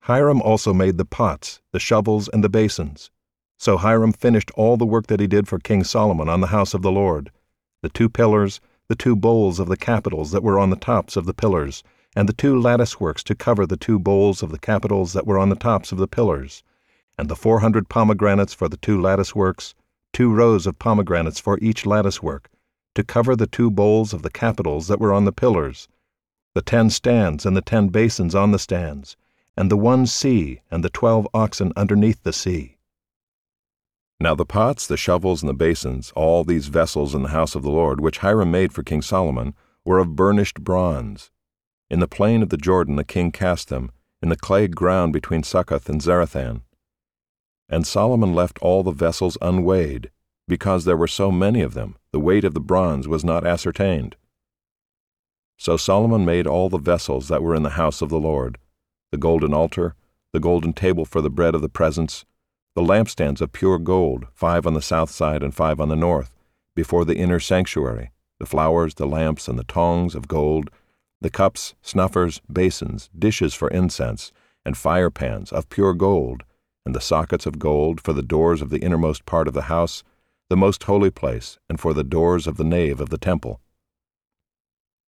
Hiram also made the pots, the shovels, and the basins. So Hiram finished all the work that he did for King Solomon on the house of the Lord: the 2 pillars, the 2 bowls of the capitals that were on the tops of the pillars, and the 2 lattice works to cover the 2 bowls of the capitals that were on the tops of the pillars, and the 400 pomegranates for the 2 lattice works, 2 rows of pomegranates for each lattice work, to cover the 2 bowls of the capitals that were on the pillars, the 10 stands and the 10 basins on the stands, and the 1 sea and the 12 oxen underneath the sea. Now the pots, the shovels, and the basins, all these vessels in the house of the Lord, which Hiram made for King Solomon, were of burnished bronze. In the plain of the Jordan the king cast them, in the clay ground between Succoth and Zarethan. And Solomon left all the vessels unweighed, because there were so many of them, the weight of the bronze was not ascertained. So Solomon made all the vessels that were in the house of the Lord: the golden altar, the golden table for the bread of the presence, the lampstands of pure gold, 5 on the south side and 5 on the north, before the inner sanctuary, the flowers, the lamps, and the tongs of gold, the cups, snuffers, basins, dishes for incense, and fire pans of pure gold, and the sockets of gold for the doors of the innermost part of the house, the most holy place, and for the doors of the nave of the temple.